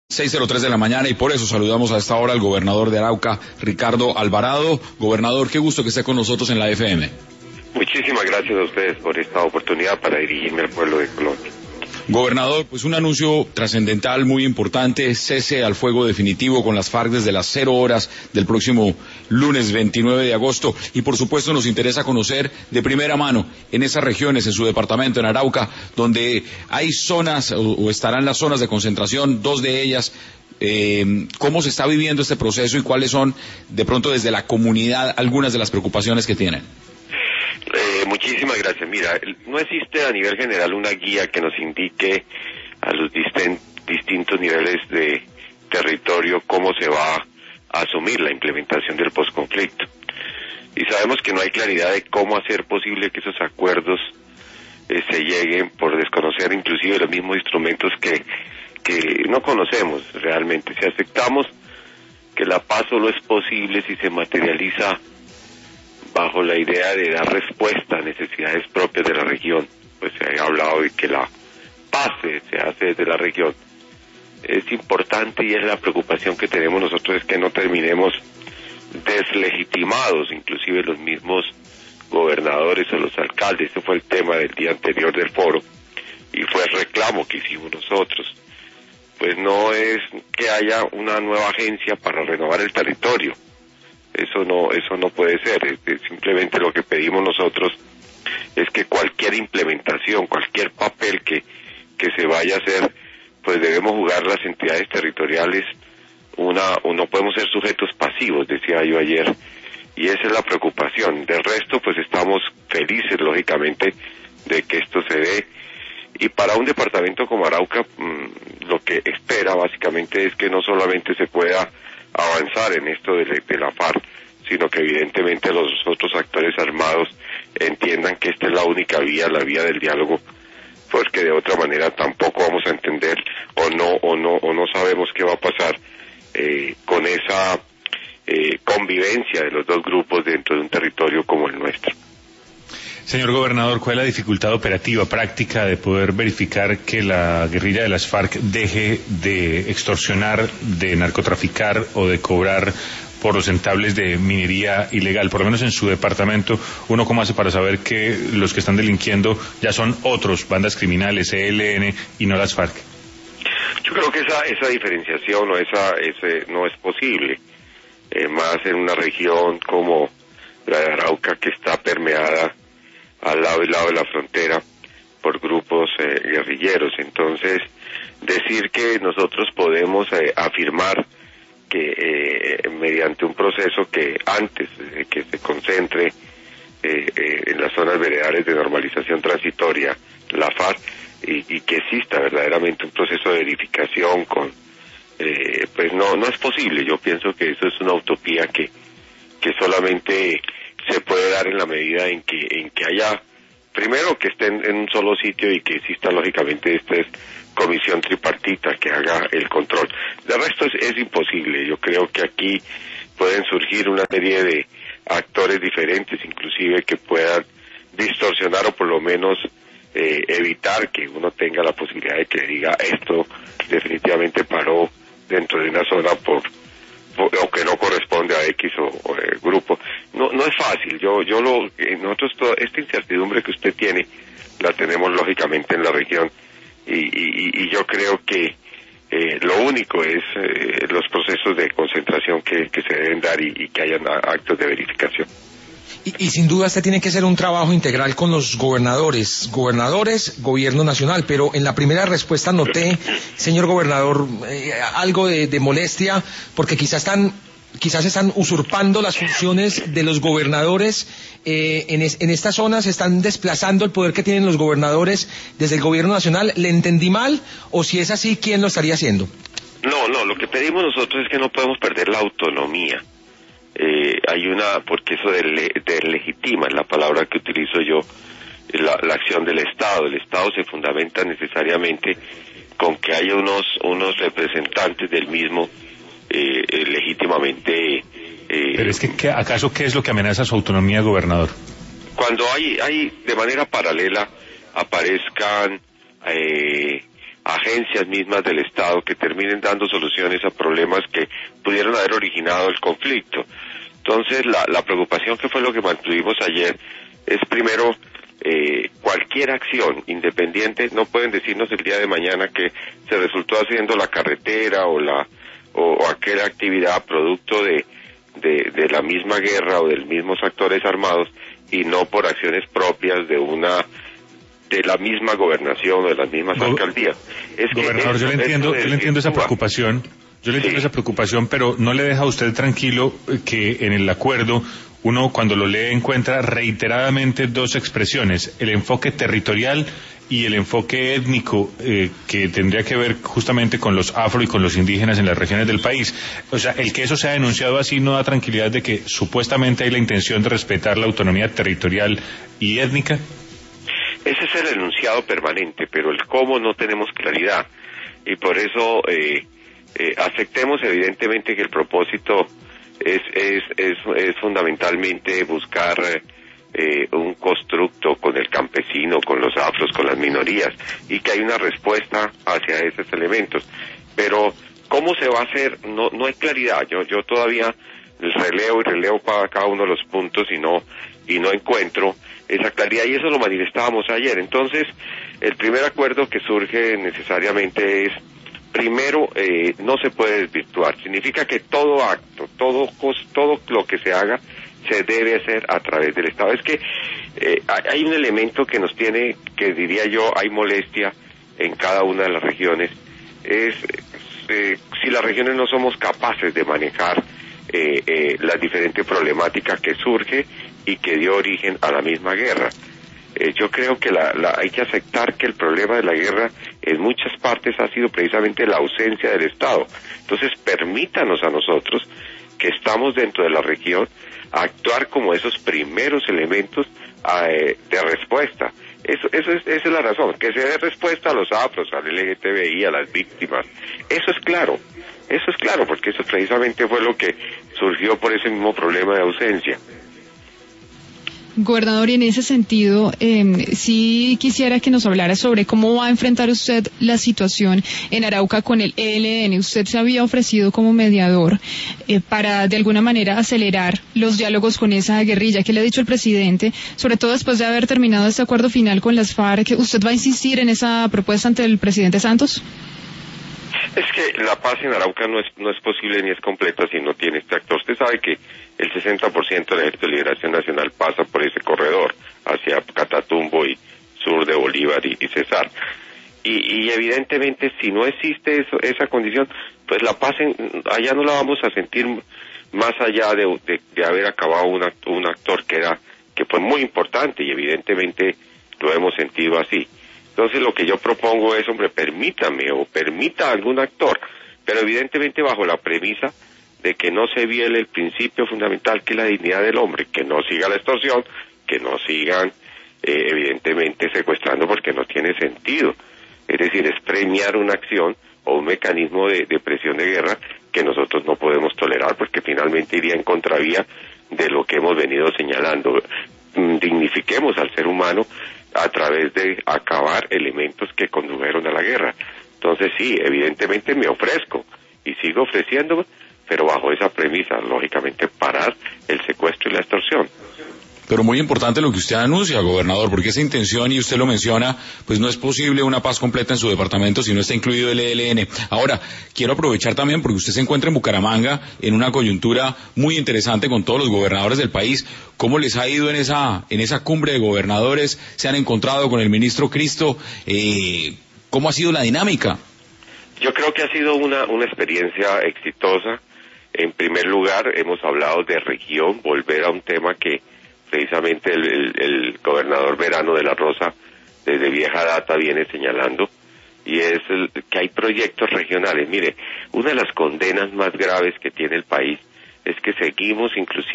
6:03 de la mañana y por eso saludamos a esta hora al gobernador de Arauca, Ricardo Alvarado. Gobernador, qué gusto que esté con nosotros en la FM. Muchísimas gracias a ustedes por esta oportunidad para dirigirme al pueblo de Colombia. Gobernador, pues un anuncio trascendental muy importante, cese al fuego definitivo con las FARC desde las 0 horas del próximo lunes 29 de agosto y por supuesto nos interesa conocer de primera mano en esas regiones, en su departamento, en Arauca, donde hay zonas o estarán las zonas de concentración, 2 de ellas, cómo se está viviendo este proceso y cuáles son de pronto desde la comunidad algunas de las preocupaciones que tienen. Muchísimas gracias. Mira, no existe a nivel general una guía que nos indique a los distintos niveles de territorio cómo se va a asumir la implementación del posconflicto. Y sabemos que no hay claridad de cómo hacer posible que esos acuerdos se lleguen por desconocer inclusive los mismos instrumentos que no conocemos realmente. Si aceptamos que la paz solo es posible si se materializa bajo la idea de dar respuesta a necesidades propias de la región, pues se ha hablado de que la paz se hace desde la región. Es importante y es la preocupación que tenemos nosotros, es que no terminemos deslegitimados, inclusive los mismos gobernadores o los alcaldes. Ese fue el tema del día anterior del foro y fue el reclamo que hicimos nosotros. Pues no es que haya una nueva agencia para renovar el territorio. Eso no puede ser. Simplemente lo que pedimos nosotros es que cualquier implementación, cualquier papel que se vaya a hacer, pues debemos jugar las entidades territoriales. No podemos ser sujetos pasivos, decía yo ayer, y esa es la preocupación. Del resto, pues estamos felices, lógicamente, de que esto se dé. Y para un departamento como Arauca, lo que espera básicamente es que no solamente se pueda avanzar en esto de la FARC, sino que evidentemente los otros actores armados entiendan que esta es la única vía, la vía del diálogo, porque de otra manera tampoco vamos a entender o no sabemos qué va a pasar con esa convivencia de los dos grupos dentro de un territorio como el nuestro. Señor gobernador, ¿cuál es la dificultad operativa, práctica de poder verificar que la guerrilla de las FARC deje de extorsionar, de narcotraficar o de cobrar por los entables de minería ilegal? Por lo menos en su departamento, ¿uno cómo hace para saber que los que están delinquiendo ya son otros, bandas criminales, ELN, y no las FARC? Yo creo que esa diferenciación no es posible, más en una región como la de Arauca, que está permeada al lado y lado de la frontera por grupos guerrilleros. Entonces, decir que nosotros podemos afirmar que mediante un proceso que antes de que se concentre en las zonas veredales de normalización transitoria la FARC y que exista verdaderamente un proceso de verificación pues no es posible. Yo pienso que eso es una utopía que solamente se puede dar en la medida en que haya, primero, que estén en un solo sitio y que exista lógicamente esta comisión tripartita que haga el control. De resto es imposible. Yo creo que aquí pueden surgir una serie de actores diferentes, inclusive que puedan distorsionar o por lo menos evitar que uno tenga la posibilidad de que diga esto definitivamente paró dentro de una zona o que no corresponde a X o grupo. No es fácil. Nosotros esta incertidumbre que usted tiene la tenemos lógicamente en la región y yo creo que lo único es los procesos de concentración que se deben dar y que hayan actos de verificación. Y sin duda este tiene que ser un trabajo integral con los gobernadores, gobierno nacional, pero en la primera respuesta noté, señor gobernador, algo de molestia, porque quizás están usurpando las funciones de los gobernadores en estas zonas, están desplazando el poder que tienen los gobernadores desde el gobierno nacional. ¿Le entendí mal? O si es así, ¿quién lo estaría haciendo? No, lo que pedimos nosotros es que no podemos perder la autonomía. Porque eso deslegitima, es la palabra que utilizo yo, la acción del Estado. El Estado se fundamenta necesariamente con que haya unos representantes del mismo legítimamente. Pero es que, ¿acaso qué es lo que amenaza su autonomía, gobernador? Cuando hay de manera paralela aparezcan agencias mismas del Estado que terminen dando soluciones a problemas que pudieron haber originado el conflicto. Entonces, la preocupación, que fue lo que mantuvimos ayer, es primero, cualquier acción independiente. No pueden decirnos el día de mañana que se resultó haciendo la carretera o aquella actividad producto de la misma guerra o de los mismos actores armados, y no por acciones propias de la misma gobernación o de las mismas alcaldías. Gobernador, yo le entiendo esa preocupación. Yo le entiendo esa preocupación, pero ¿no le deja a usted tranquilo que en el acuerdo uno, cuando lo lee, encuentra reiteradamente dos expresiones: el enfoque territorial y el enfoque étnico, que tendría que ver justamente con los afro y con los indígenas en las regiones del país? O sea, el que eso sea denunciado así no da tranquilidad de que supuestamente hay la intención de respetar la autonomía territorial y étnica. Ese es el enunciado permanente, pero el cómo no tenemos claridad, y por eso aceptemos evidentemente que el propósito es fundamentalmente buscar un constructo con el campesino, con los afros, con las minorías, y que hay una respuesta hacia esos elementos. Pero cómo se va a hacer, no hay claridad. Yo todavía releo cada uno de los puntos y no encuentro esa claridad, y eso lo manifestábamos ayer. Entonces, el primer acuerdo que surge necesariamente es: primero, no se puede desvirtuar. Significa que todo acto, todo lo que se haga, se debe hacer a través del Estado. Es que hay un elemento que nos tiene, que diría yo, hay molestia en cada una de las regiones, es si las regiones no somos capaces de manejar las diferentes problemáticas que surge y que dio origen a la misma guerra. Yo creo que hay que aceptar que el problema de la guerra en muchas partes ha sido precisamente la ausencia del Estado. Entonces, permítanos a nosotros, que estamos dentro de la región, actuar como esos primeros elementos de respuesta. Esa es la razón, que se dé respuesta a los afros, al LGTBI, a las víctimas. Eso es claro, porque eso precisamente fue lo que surgió por ese mismo problema de ausencia. Gobernador, y en ese sentido, sí quisiera que nos hablara sobre cómo va a enfrentar usted la situación en Arauca con el ELN. Usted se había ofrecido como mediador para, de alguna manera, acelerar los diálogos con esa guerrilla. ¿Qué le ha dicho el presidente? Sobre todo después de haber terminado este acuerdo final con las FARC, ¿usted va a insistir en esa propuesta ante el presidente Santos? Es que la paz en Arauca no es posible ni es completa si no tiene este actor. Usted sabe que el 60% del Ejército de Liberación Nacional pasa por ese corredor hacia Catatumbo y sur de Bolívar y Cesar. Y evidentemente, si no existe esa condición, pues la paz allá no la vamos a sentir, más allá de haber acabado un actor que fue muy importante, y evidentemente lo hemos sentido así. Entonces, lo que yo propongo es, permita a algún actor, pero evidentemente bajo la premisa de que no se viole el principio fundamental, que es la dignidad del hombre, que no siga la extorsión, que no sigan evidentemente secuestrando, porque no tiene sentido. Es decir, es premiar una acción o un mecanismo de presión de guerra que nosotros no podemos tolerar, porque finalmente iría en contravía de lo que hemos venido señalando. Dignifiquemos al ser humano a través de acabar elementos que condujeron a la guerra. Entonces sí, evidentemente me ofrezco y sigo ofreciéndome, pero bajo esa premisa, lógicamente, parar el secuestro y la extorsión. Pero muy importante lo que usted anuncia, gobernador, porque esa intención, y usted lo menciona, pues no es posible una paz completa en su departamento si no está incluido el ELN. Ahora, quiero aprovechar también, porque usted se encuentra en Bucaramanga en una coyuntura muy interesante con todos los gobernadores del país. ¿Cómo les ha ido en esa cumbre de gobernadores? ¿Se han encontrado con el ministro Cristo? ¿Cómo ha sido la dinámica? Yo creo que ha sido una experiencia exitosa. En primer lugar, hemos hablado de región, volver a un tema que precisamente el gobernador Verano de la Rosa desde vieja data viene señalando, y es que hay proyectos regionales. Mire, una de las condenas más graves que tiene el país es que seguimos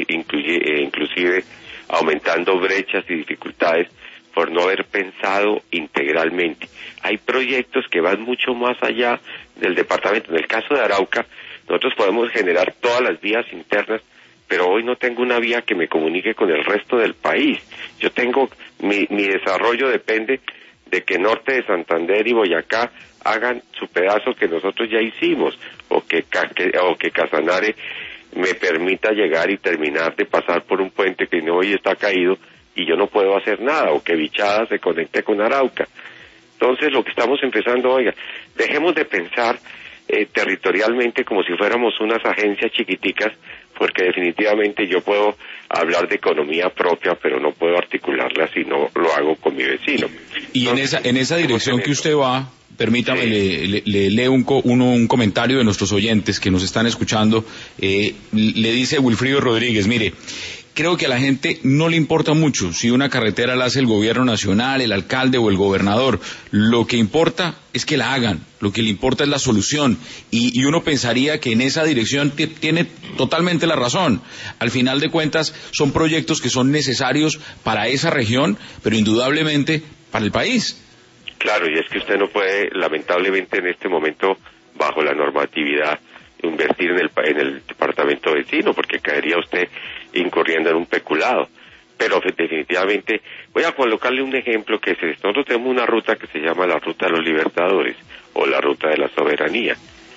inclusive aumentando brechas y dificultades por no haber pensado integralmente. Hay proyectos que van mucho más allá del departamento. En el caso de Arauca, nosotros podemos generar todas las vías internas, pero hoy no tengo una vía que me comunique con el resto del país. Yo tengo, mi desarrollo depende de que norte de Santander y Boyacá hagan su pedazo que nosotros ya hicimos, o que Casanare me permita llegar y terminar de pasar por un puente que hoy está caído y yo no puedo hacer nada, o que Vichada se conecte con Arauca. Entonces lo que estamos empezando, oiga, dejemos de pensar territorialmente como si fuéramos unas agencias chiquiticas, porque definitivamente yo puedo hablar de economía propia, pero no puedo articularla si no lo hago con mi vecino. Y entonces, en esa dirección que usted va, permítame, sí, le leo un comentario de nuestros oyentes que nos están escuchando. Le dice Wilfrido Rodríguez, mire, creo que a la gente no le importa mucho si una carretera la hace el gobierno nacional, el alcalde o el gobernador. Lo que importa es que la hagan, lo que le importa es la solución. Y uno pensaría que en esa dirección tiene totalmente la razón. Al final de cuentas, son proyectos que son necesarios para esa región, pero indudablemente para el país. Claro, y es que usted no puede, lamentablemente en este momento, bajo la normatividad, invertir en el departamento vecino, porque caería usted incurriendo en un peculado. Pero definitivamente, voy a colocarle un ejemplo que es esto. Nosotros tenemos una ruta que se llama la Ruta de los Libertadores, o la Ruta de la Soberanía.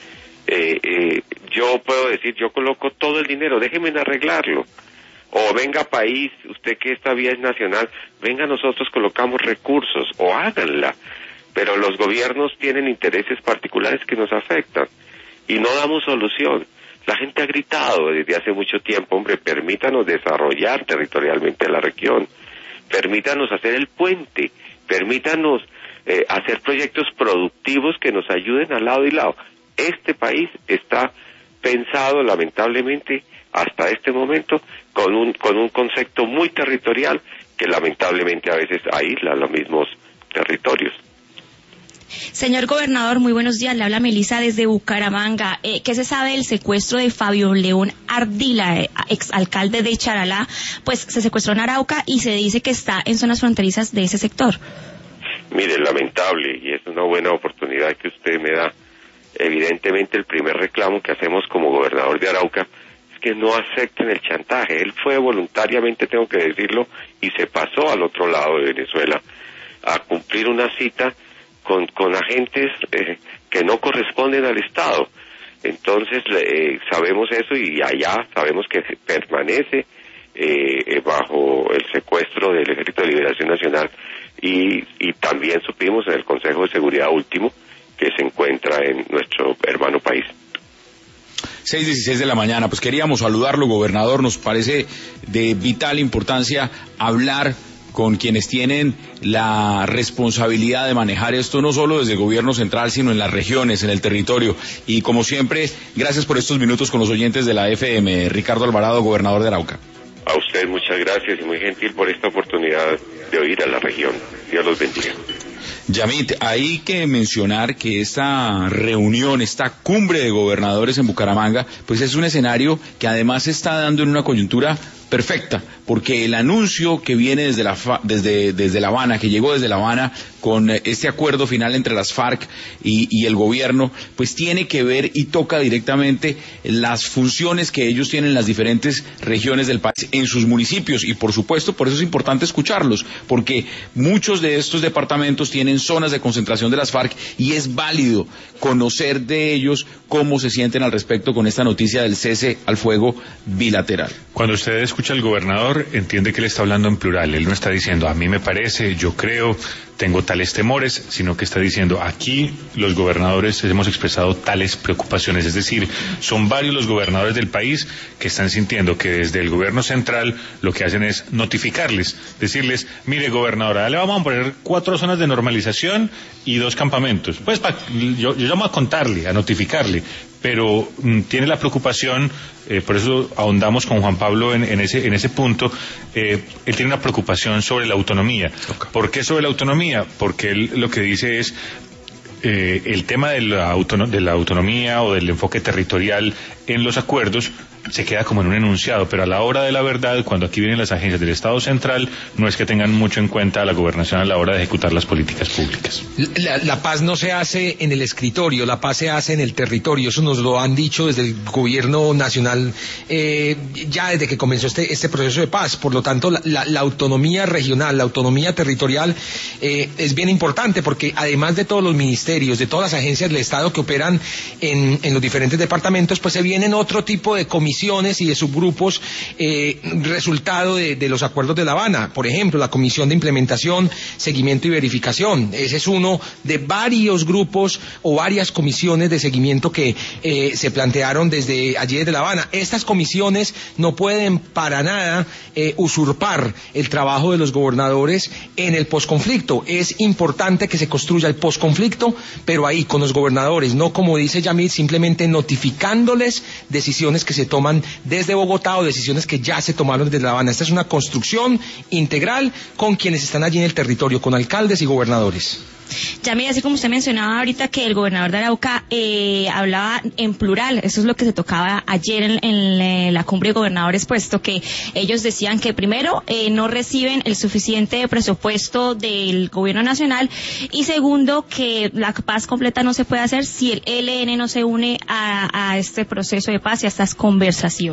Yo puedo decir, yo coloco todo el dinero, déjenme arreglarlo. O venga país, usted que esta vía es nacional, venga, nosotros colocamos recursos, o háganla. Pero los gobiernos tienen intereses particulares que nos afectan y no damos solución. La gente ha gritado desde hace mucho tiempo, hombre, permítanos desarrollar territorialmente la región, permítanos hacer el puente, permítanos hacer proyectos productivos que nos ayuden al lado y lado. Este país está pensado, lamentablemente, hasta este momento, con un concepto muy territorial que lamentablemente a veces aísla los mismos territorios. Señor gobernador, muy buenos días. Le habla Melisa desde Bucaramanga. ¿Qué se sabe del secuestro de Fabio León Ardila, exalcalde de Charalá? Pues se secuestró en Arauca y se dice que está en zonas fronterizas de ese sector. Mire, lamentable, y es una buena oportunidad que usted me da. Evidentemente el primer reclamo que hacemos como gobernador de Arauca es que no acepten el chantaje. Él fue voluntariamente, tengo que decirlo, y se pasó al otro lado de Venezuela a cumplir una cita con agentes que no corresponden al Estado. Entonces sabemos eso, y allá sabemos que permanece bajo el secuestro del Ejército de Liberación Nacional, y también supimos en el Consejo de Seguridad último que se encuentra en nuestro hermano país. 6:16 de la mañana, pues queríamos saludarlo, gobernador. Nos parece de vital importancia hablar con quienes tienen la responsabilidad de manejar esto, no solo desde el gobierno central, sino en las regiones, en el territorio. Y como siempre, gracias por estos minutos con los oyentes de la FM. Ricardo Alvarado, gobernador de Arauca. A usted muchas gracias y muy gentil por esta oportunidad de oír a la región. Dios los bendiga. Yamit, hay que mencionar que esta reunión, esta cumbre de gobernadores en Bucaramanga, pues es un escenario que además se está dando en una coyuntura perfecta, porque el anuncio que viene desde La Habana, que llegó desde La Habana con este acuerdo final entre las FARC y el gobierno, pues tiene que ver y toca directamente las funciones que ellos tienen en las diferentes regiones del país, en sus municipios, y por supuesto, por eso es importante escucharlos, porque muchos de estos departamentos tienen zonas de concentración de las FARC, y es válido conocer de ellos cómo se sienten al respecto con esta noticia del cese al fuego bilateral. Cuando usted escucha al gobernador, entiende que él está hablando en plural. Él no está diciendo, a mí me parece, yo creo, tengo tales temores, sino que está diciendo, aquí los gobernadores hemos expresado tales preocupaciones. Es decir, son varios los gobernadores del país que están sintiendo que desde el gobierno central lo que hacen es notificarles, decirles, mire gobernador, ahora le vamos a poner 4 zonas de normalización y 2 campamentos. Pues yo llamo a contarle, a notificarle, pero tiene la preocupación, por eso ahondamos con Juan Pablo en ese punto. Él tiene una preocupación sobre la autonomía. ¿Por qué sobre la autonomía? Porque él lo que dice es el tema de la autonomía o del enfoque territorial en los acuerdos se queda como en un enunciado, pero a la hora de la verdad, cuando aquí vienen las agencias del Estado Central, no es que tengan mucho en cuenta a la gobernación a la hora de ejecutar las políticas públicas. La paz no se hace en el escritorio, la paz se hace en el territorio, eso nos lo han dicho desde el gobierno nacional, ya desde que comenzó este proceso de paz. Por lo tanto, la autonomía regional, la autonomía territorial es bien importante, porque además de todos los ministerios, de todas las agencias del Estado que operan en los diferentes departamentos, pues se vienen otro tipo de comisiones y de subgrupos resultado de los acuerdos de La Habana. Por ejemplo, la Comisión de Implementación, Seguimiento y Verificación. Ese es uno de varios grupos o varias comisiones de seguimiento que se plantearon desde allí desde La Habana. Estas comisiones no pueden para nada usurpar el trabajo de los gobernadores en el posconflicto. Es importante que se construya el posconflicto, pero ahí con los gobernadores, no como dice Yamid, simplemente notificándoles decisiones que se toman desde Bogotá o decisiones que ya se tomaron desde La Habana. Esta es una construcción integral con quienes están allí en el territorio, con alcaldes y gobernadores. Yamid, así como usted mencionaba ahorita que el gobernador de Arauca hablaba en plural, eso es lo que se tocaba ayer en la cumbre de gobernadores, puesto que ellos decían que primero no reciben el suficiente presupuesto del gobierno nacional, y segundo que la paz completa no se puede hacer si el ELN no se une a este proceso de paz y a estas conversaciones.